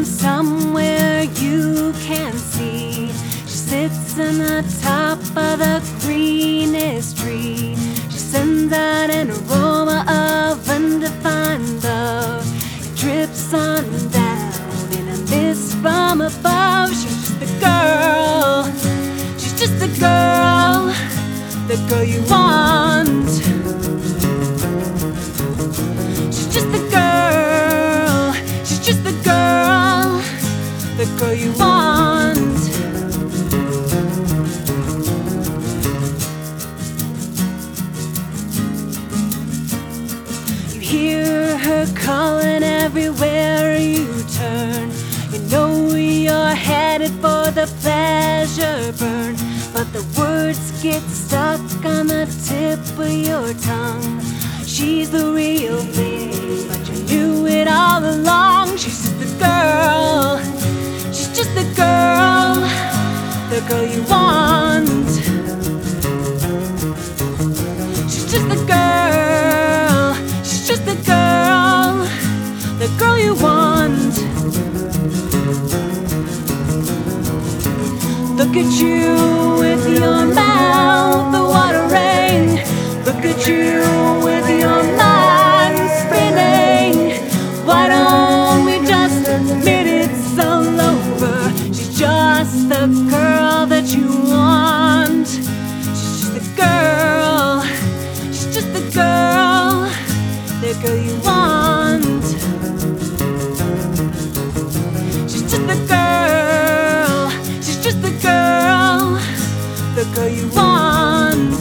from somewhere you can't see. She sits in the top of the greenest tree. She sends out an aroma of undefined love. It drips on down in a mist from above. She's just the girl. She's just the girl you want. She's just the girl. She's just the girl you want. You hear her calling everywhere you turn. You know you're headed for the pleasure burn, but the words get stuck on the tip of your tongue. She's the real thing, but you knew it all along. She's just the girl. She's just the girl you want. She's just the girl. She's just the girl you want. Look at you with your mouth watering. Look at you with your mind spinning. Why don't we just admit it's all over? She's just the girl that you want. She's just the girl. She's just the girl you want. She's just the girl. She's just the girl you want.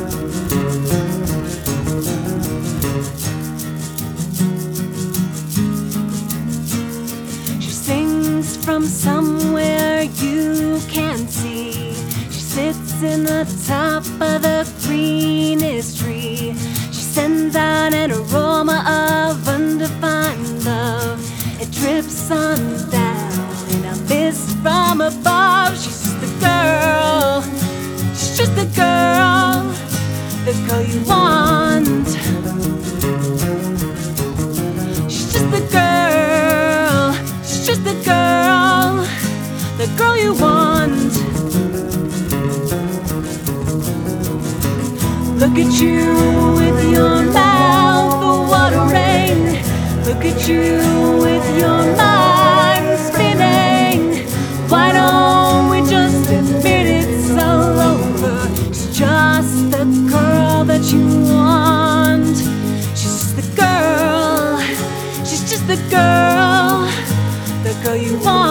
She sings from somewhere you can't see. She sits in the top of the greenest tree. She sends out an aroma of undefined love. It drips on down in a mist from above. She's just the girl. She's just the girl you want. She's just the girl. She's just the girl you want. Look at you with your mouth watering. Look at you with your mind spinning. Why don't we just admit it's all over? She's just the girl that you want. She's just the girl. She's just the girl you want.